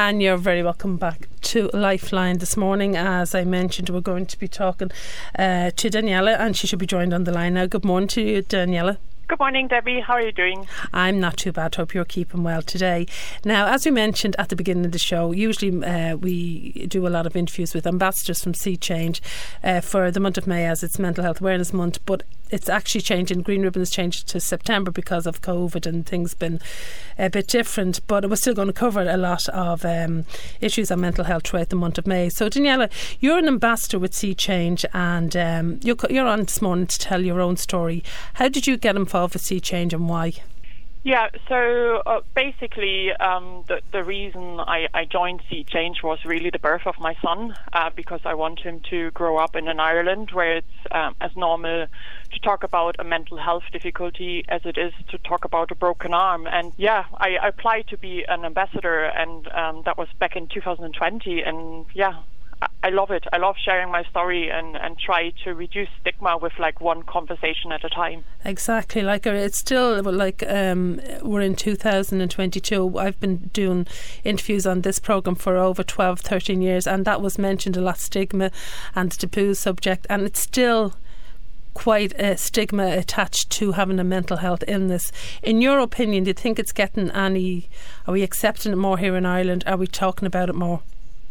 And you're very welcome back to Lifeline this morning. As I mentioned, we're going to be talking to Daniela, and she should be joined on the line now. Good morning to you, Daniela. Good morning, Debbie. How are you doing? I'm not too bad. Hope you're keeping well today. Now, as we mentioned at the beginning of the show, usually we do a lot of interviews with ambassadors from Sea Change for the month of May, as it's Mental Health Awareness Month, but it's actually changing. Green Ribbon has changed to September because of COVID and things been a bit different, but it was still going to cover a lot of issues on mental health throughout the month of May. So Daniela, you're an ambassador with Sea Change, and you're on this morning to tell your own story. How did you get involved with Sea Change and why? Yeah, so basically the reason I joined Sea Change was really the birth of my son, because I want him to grow up in an Ireland where it's as normal to talk about a mental health difficulty as it is to talk about a broken arm. And yeah, I applied to be an ambassador, and that was back in 2020, and yeah, I love it. I love sharing my story and try to reduce stigma with like one conversation at a time. Exactly. Like it's still like we're in 2022. I've been doing interviews on this programme for over 12, 13 years, and that was mentioned a lot, stigma and the taboo subject, and it's still quite a stigma attached to having a mental health illness. In your opinion, do you think it's getting any, are we accepting it more here in Ireland? Are we talking about it more?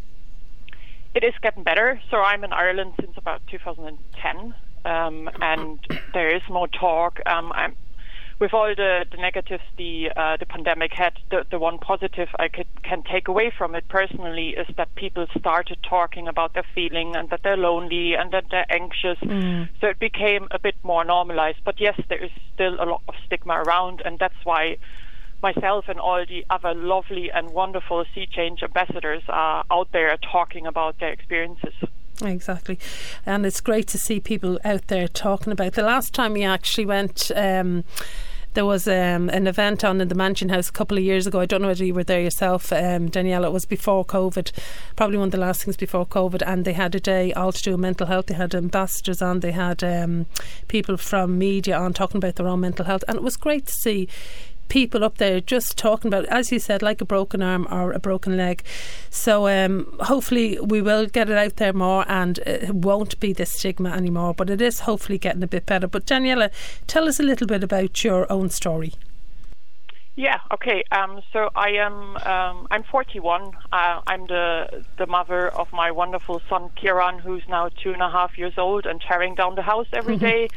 It is getting better. So I'm in Ireland since about 2010, and there is more talk. With all the negatives the pandemic had, the one positive I can take away from it personally is that people started talking about their feeling and that they're lonely and that they're anxious. So it became a bit more normalized. But yes, there is still a lot of stigma around, and that's why myself and all the other lovely and wonderful Sea Change ambassadors are out there talking about their experiences. Exactly. And it's great to see people out there talking about. The last time we actually went, there was an event on in the Mansion House a couple of years ago. I don't know whether you were there yourself, Daniela. It was before COVID, probably one of the last things before COVID, and they had a day all to do with mental health. They had ambassadors on, they had people from media on talking about their own mental health, and it was great to see people up there just talking about, as you said, like a broken arm or a broken leg. So hopefully we will get it out there more, and it won't be this stigma anymore, but it is hopefully getting a bit better. But Daniela, tell us a little bit about your own story. Yeah, okay. So I'm 41. I'm the mother of my wonderful son Kieran, who's now 2.5 years old and tearing down the house every day.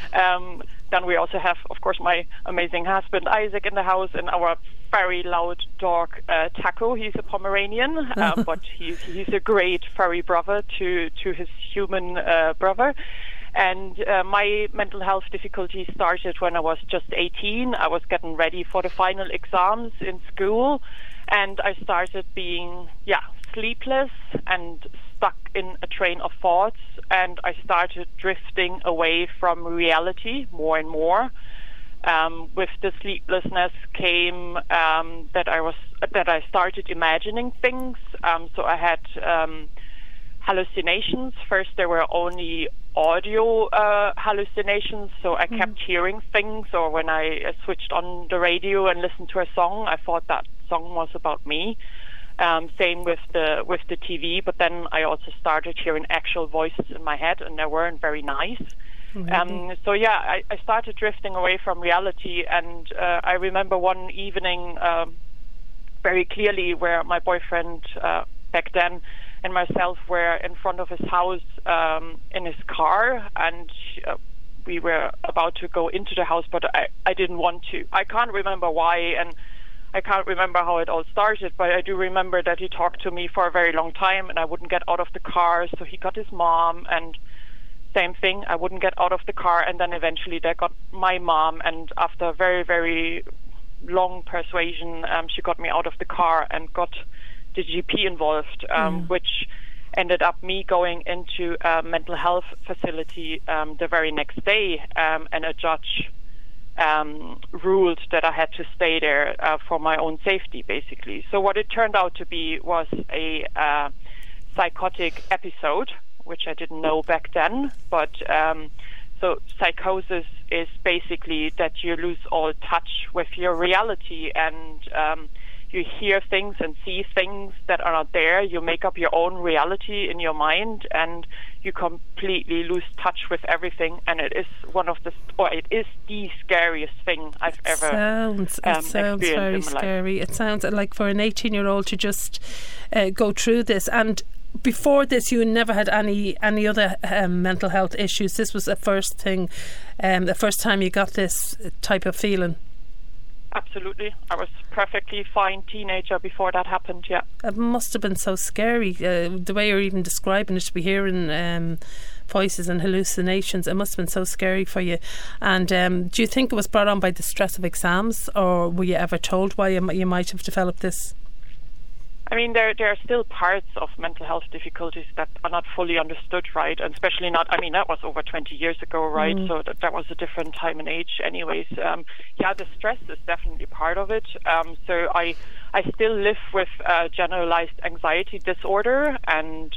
Then we also have, of course, my amazing husband Isaac in the house, and our very loud dog Taco. He's a Pomeranian, but he's a great furry brother to his human brother. And my mental health difficulty started when I was just 18. I was getting ready for the final exams in school, and I started being sleepless and stuck in a train of thoughts, and I started drifting away from reality more and more. With the sleeplessness came that I started imagining things. So I had hallucinations. First there were only audio hallucinations, so I kept hearing things, or when I switched on the radio and listened to a song, I thought that song was about me. Same with the TV, but then I also started hearing actual voices in my head, and they weren't very nice. So I started drifting away from reality, and I remember one evening very clearly where my boyfriend back then and myself were in front of his house in his car, and we were about to go into the house, but I didn't want to. I can't remember why, and I can't remember how it all started, but I do remember that he talked to me for a very long time, and I wouldn't get out of the car, so he got his mom, and same thing, I wouldn't get out of the car, and then eventually they got my mom, and after a very, very long persuasion, she got me out of the car and got the GP involved, which ended up me going into a mental health facility the very next day, and a judge ruled that I had to stay there for my own safety, basically. So what it turned out to be was a psychotic episode, which I didn't know back then. But so psychosis is basically that you lose all touch with your reality, and you hear things and see things that are not there. You make up your own reality in your mind, and you completely lose touch with everything. And it is it is the scariest thing I've ever experienced very in my scary. life. It sounds like for an 18-year-old to just go through this. And before this, you never had any other mental health issues. This was the first thing, the first time you got this type of feeling. Absolutely. I was perfectly fine teenager before that happened, yeah. It must have been so scary, the way you're even describing it, to be hearing voices and hallucinations. It must have been so scary for you. And do you think it was brought on by the stress of exams, or were you ever told why you might have developed this? I mean, there are still parts of mental health difficulties that are not fully understood, right? And especially not, I mean, that was over 20 years ago, right? So that was a different time and age anyways. The stress is definitely part of it. So I still live with generalized anxiety disorder, and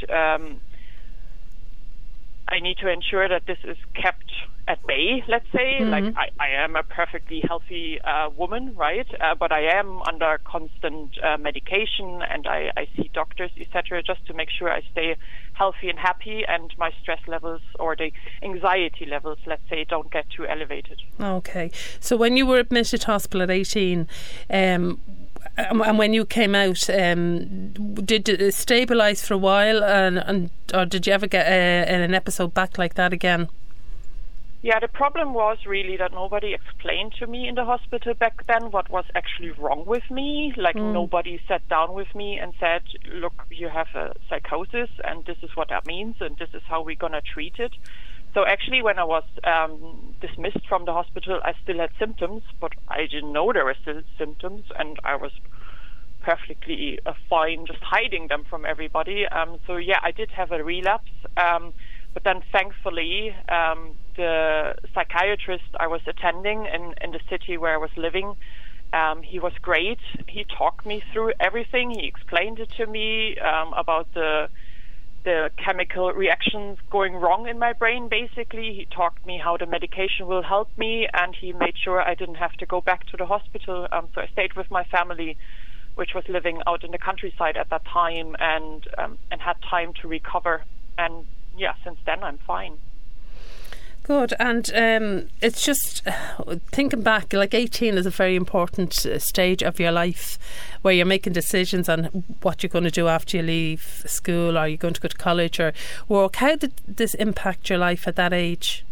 I need to ensure that this is kept at bay, let's say. Like, I am a perfectly healthy woman, right? But I am under constant medication, and I see doctors, etc., just to make sure I stay healthy and happy, and my stress levels or the anxiety levels, let's say, don't get too elevated. Okay. So when you were admitted to hospital at 18, and when you came out, did it stabilise for a while, or did you ever get an episode back like that again? Yeah, the problem was really that nobody explained to me in the hospital back then what was actually wrong with me. Like, nobody sat down with me and said, look, you have a psychosis, and this is what that means, and this is how we're going to treat it. So actually, when I was dismissed from the hospital, I still had symptoms, but I didn't know there were still symptoms, and I was perfectly fine just hiding them from everybody. So yeah, I did have a relapse, but then thankfully the psychiatrist I was attending in the city where I was living, he was great. He talked me through everything. He explained it to me about the chemical reactions going wrong in my brain, basically. He taught me how the medication will help me, and he made sure I didn't have to go back to the hospital. So I stayed with my family, which was living out in the countryside at that time, and had time to recover. And yeah, since then I'm fine. Good. And it's just thinking back, like 18 is a very important stage of your life where you're making decisions on what you're going to do after you leave school. Are you going to go to college or work? How did this impact your life at that age?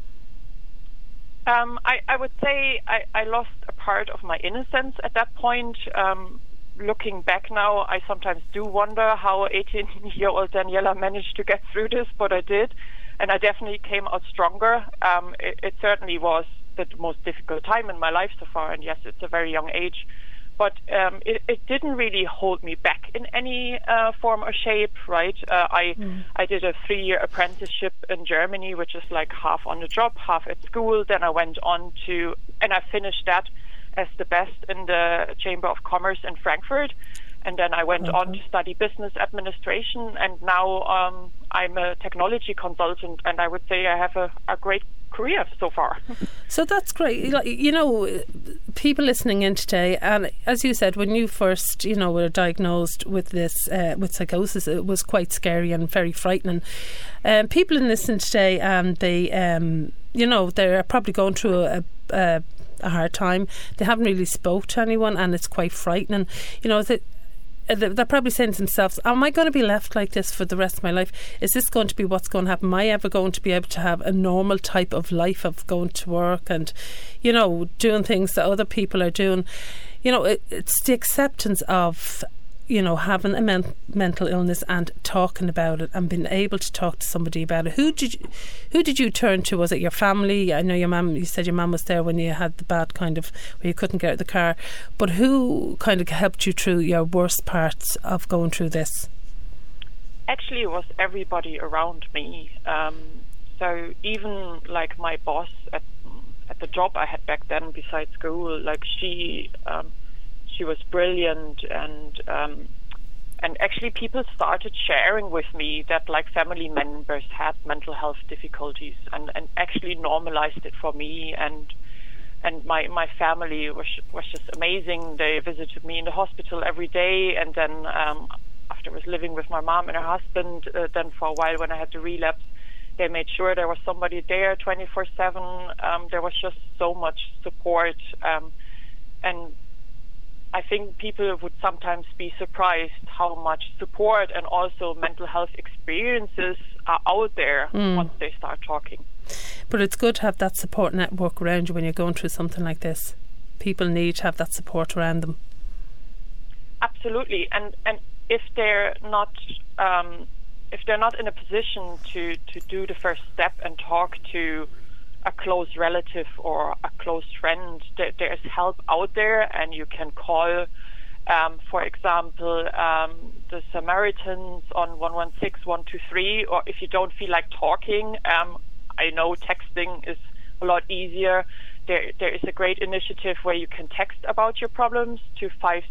I would say I lost a part of my innocence at that point. Looking back now, I sometimes do wonder how 18-year-old Daniela managed to get through this, but I did. And I definitely came out stronger. It certainly was the most difficult time in my life so far. And yes, it's a very young age. But it didn't really hold me back in any form or shape, right? I did a 3-year apprenticeship in Germany, which is like half on the job, half at school. Then I went on and I finished that as the best in the Chamber of Commerce in Frankfurt. And then I went on to study business administration, and now I'm a technology consultant, and I would say I have a great career so far. So that's great. You know, people listening in today, and as you said, when you first, were diagnosed with this, with psychosis, it was quite scary and very frightening. People listening today, and they, they're probably going through a hard time. They haven't really spoke to anyone, and it's quite frightening. They're probably saying to themselves, am I going to be left like this for the rest of my life? Is this going to be what's going to happen? Am I ever going to be able to have a normal type of life of going to work and, doing things that other people are doing? It's the acceptance of, having a mental illness and talking about it and being able to talk to somebody about it. Who did you turn to? Was it your family? I know you said your mum was there when you had the bad kind of, where you couldn't get out of the car. But who kind of helped you through your worst parts of going through this? Actually, it was everybody around me. So even like my boss at the job I had back then besides school, like she was brilliant, and actually people started sharing with me that like family members had mental health difficulties, and actually normalized it for me, and And my family was just amazing. They visited me in the hospital every day, and then after I was living with my mom and her husband, then for a while when I had the relapse, they made sure there was somebody there 24/7. There was just so much support, and I think people would sometimes be surprised how much support and also mental health experiences are out there once they start talking. But it's good to have that support network around you when you're going through something like this. People need to have that support around them. Absolutely, and if they're not in a position to do the first step and talk to a close relative or a close friend, there's help out there, and you can call, for example, the Samaritans on 116 123, or if you don't feel like talking, I know texting is a lot easier. There is a great initiative where you can text about your problems to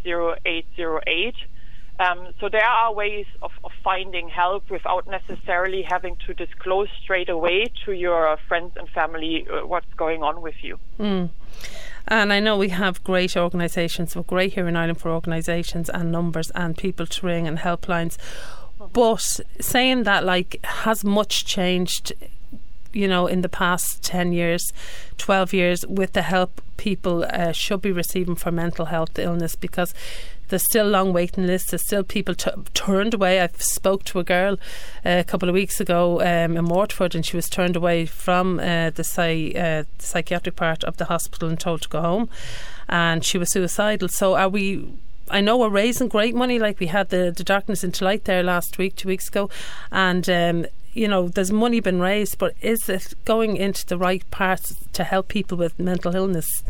50808. So there are ways of finding help without necessarily having to disclose straight away to your friends and family what's going on with you. And I know we have great organisations. We're great here in Ireland for organisations and numbers and people to ring and helplines. But saying that, like, has much changed, you know, in the past 10 years, 12 years with the help people should be receiving for mental health illness? Because there's still long waiting lists. There's still people turned away. I spoke to a girl a couple of weeks ago in Waterford, and she was turned away from the psychiatric part of the hospital and told to go home, and she was suicidal. So I know we're raising great money, like we had the Darkness into Light there last week, 2 weeks ago, and you know, there's money been raised, but is it going into the right parts to help people with mental illness?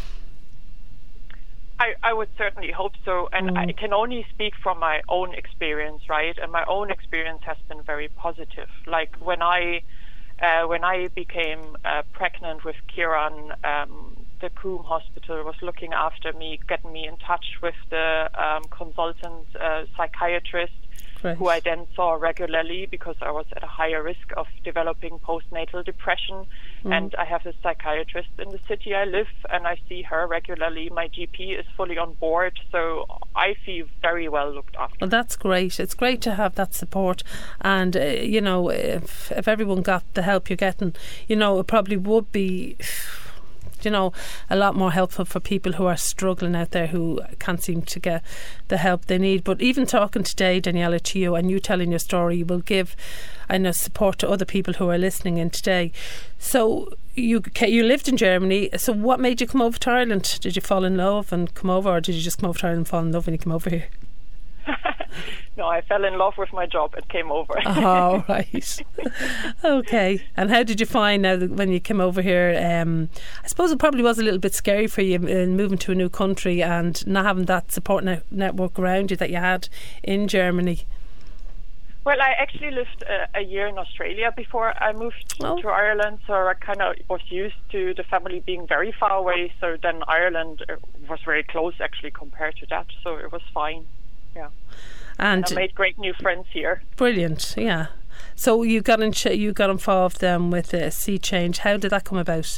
I would certainly hope so, and I can only speak from my own experience, right? And my own experience has been very positive. Like when I became pregnant with Kieran, the Coombe Hospital was looking after me, getting me in touch with the consultant psychiatrist, who I then saw regularly because I was at a higher risk of developing postnatal depression. And I have a psychiatrist in the city I live, and I see her regularly. My GP is fully on board, so I feel very well looked after. Well, that's great. It's great to have that support, and you know, if everyone got the help you're getting, you know, it probably would be, you know, a lot more helpful for people who are struggling out there who can't seem to get the help they need. But even talking today, Daniela, to you, and you telling your story, will give, I know, support to other people who are listening in today. So you lived in Germany. So what made you come over to Ireland? Did you fall in love and come over, or did you just come over to Ireland and fall in love when you came over here? No, I fell in love with my job and came over. Oh, right. Okay. And how did you find now that when you came over here? I suppose it probably was a little bit scary for you moving to a new country and not having that support network around you that you had in Germany. Well, I actually lived a year in Australia before I moved to Ireland, so I kind of was used to the family being very far away. So then Ireland was very close, actually, compared to that. So it was fine. Yeah. And I made great new friends here. Brilliant, yeah. So you got involved with Sea Change. How did that come about?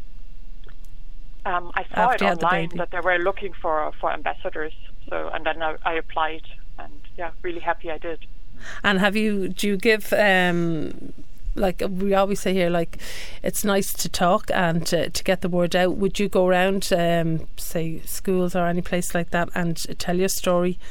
I saw it online that they were looking for ambassadors. So, and then I applied, and yeah, really happy I did. And do you give like we always say here, like it's nice to talk and to get the word out. Would you go around, say schools or any place like that, and tell your story?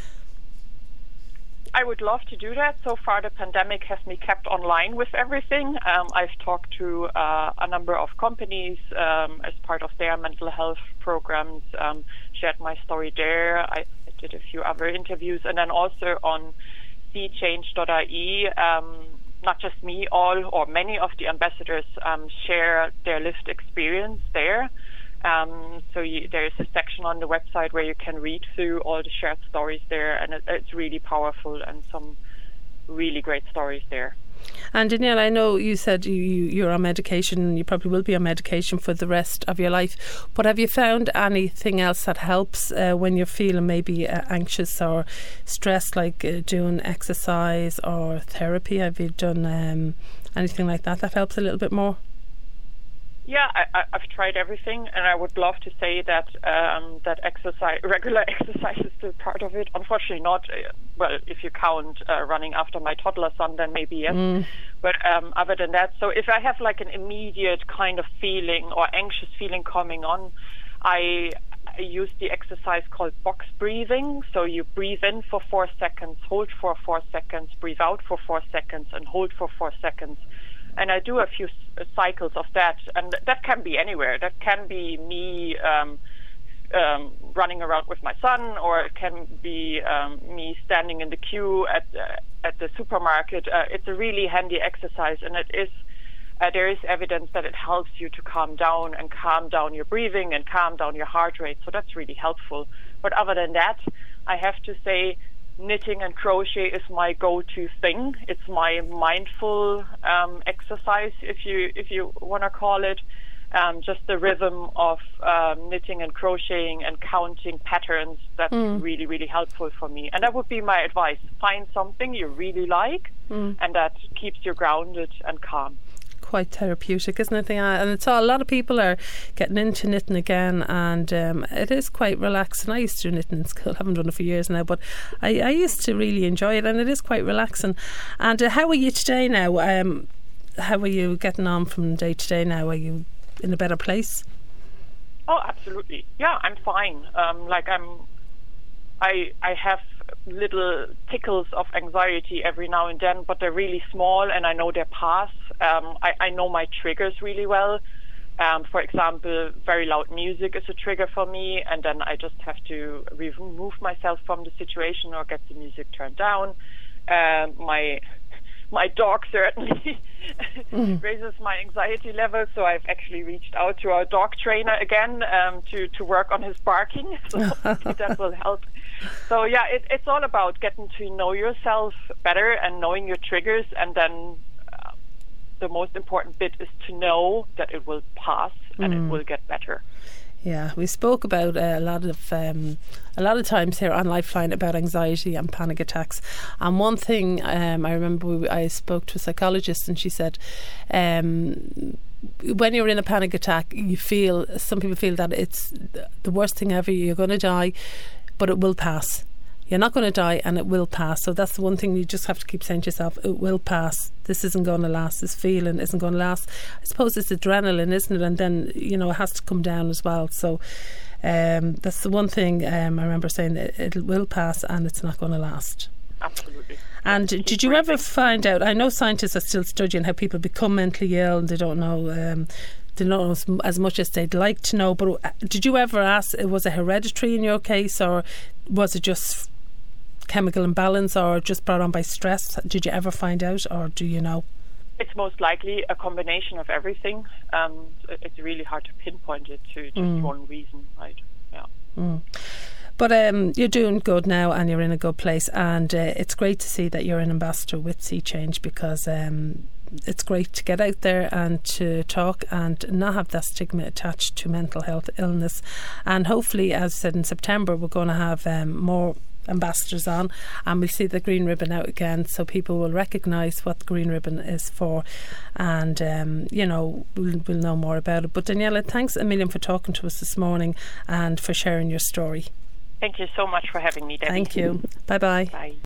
I would love to do that. So far, the pandemic has me kept online with everything. I've talked to a number of companies as part of their mental health programs, shared my story there. I did a few other interviews, and then also on seachange.ie, not just me, all or many of the ambassadors share their lived experience there. So there is a section on the website where you can read through all the shared stories there, and it's really powerful and some really great stories there. And Danielle, I know you said you're on medication, you probably will be on medication for the rest of your life, but have you found anything else that helps when you're feeling maybe anxious or stressed, like doing exercise or therapy? Have you done anything like that helps a little bit more? Yeah, I've tried everything, and I would love to say that that regular exercise is still part of it. Unfortunately, not. Well, if you count running after my toddler son, then maybe yes. But other than that, so if I have like an immediate kind of feeling or anxious feeling coming on, I use the exercise called box breathing. So you breathe in for 4 seconds, hold for 4 seconds, breathe out for 4 seconds, and hold for 4 seconds. And I do a few cycles of that, and that can be anywhere. That can be me running around with my son, or it can be me standing in the queue at the supermarket. It's a really handy exercise, and it is. There is evidence that it helps you to calm down your breathing and calm down your heart rate. So that's really helpful. But other than that, I have to say, knitting and crochet is my go-to thing. It's my mindful exercise, if you want to call it. Just the rhythm of knitting and crocheting and counting patterns, that's really, really helpful for me. And that would be my advice. Find something you really like and that keeps you grounded and calm. Quite therapeutic, isn't it? And it's all, a lot of people are getting into knitting again, and it is quite relaxing. I used to do knitting in school, haven't done it for years now, but I used to really enjoy it, and it is quite relaxing. And how are you today now? How are you getting on from day to day now? Are you in a better place? Oh, absolutely. Yeah, I'm fine. I have little tickles of anxiety every now and then, but they're really small, and I know they pass. I know my triggers really well. For example, very loud music is a trigger for me, and then I just have to remove myself from the situation or get the music turned down. My dog certainly raises my anxiety level, so I've actually reached out to our dog trainer again to work on his barking. So that will help. So yeah, it's all about getting to know yourself better and knowing your triggers, and then the most important bit is to know that it will pass and it will get better. Yeah, we spoke about a lot of times here on Lifeline about anxiety and panic attacks. And one thing I remember, I spoke to a psychologist, and she said, when you're in a panic attack, some people feel that it's the worst thing ever. You're going to die, but it will pass. You're not going to die, and it will pass. So that's the one thing you just have to keep saying to yourself: it will pass. This isn't going to last. This feeling isn't going to last. I suppose it's adrenaline, isn't it? And then, it has to come down as well. So that's the one thing I remember saying, that it will pass and it's not going to last. Absolutely. And did you ever find out, I know scientists are still studying how people become mentally ill, and they don't know as much as they'd like to know, but did you ever ask, was it hereditary in your case, or was it just chemical imbalance, or just brought on by stress? Did you ever find out, or do you know? It's most likely a combination of everything. It's really hard to pinpoint it to just one reason, right? Yeah. But you're doing good now, and you're in a good place, and it's great to see that you're an ambassador with Sea Change, because it's great to get out there and to talk and not have that stigma attached to mental health illness. And hopefully, as I said, in September we're going to have more ambassadors on, and we'll see the green ribbon out again, so people will recognise what the green ribbon is for, and we'll know more about it. But Daniela, thanks a million for talking to us this morning and for sharing your story. Thank you so much for having me, Debbie. Thank you. Bye-bye. Bye.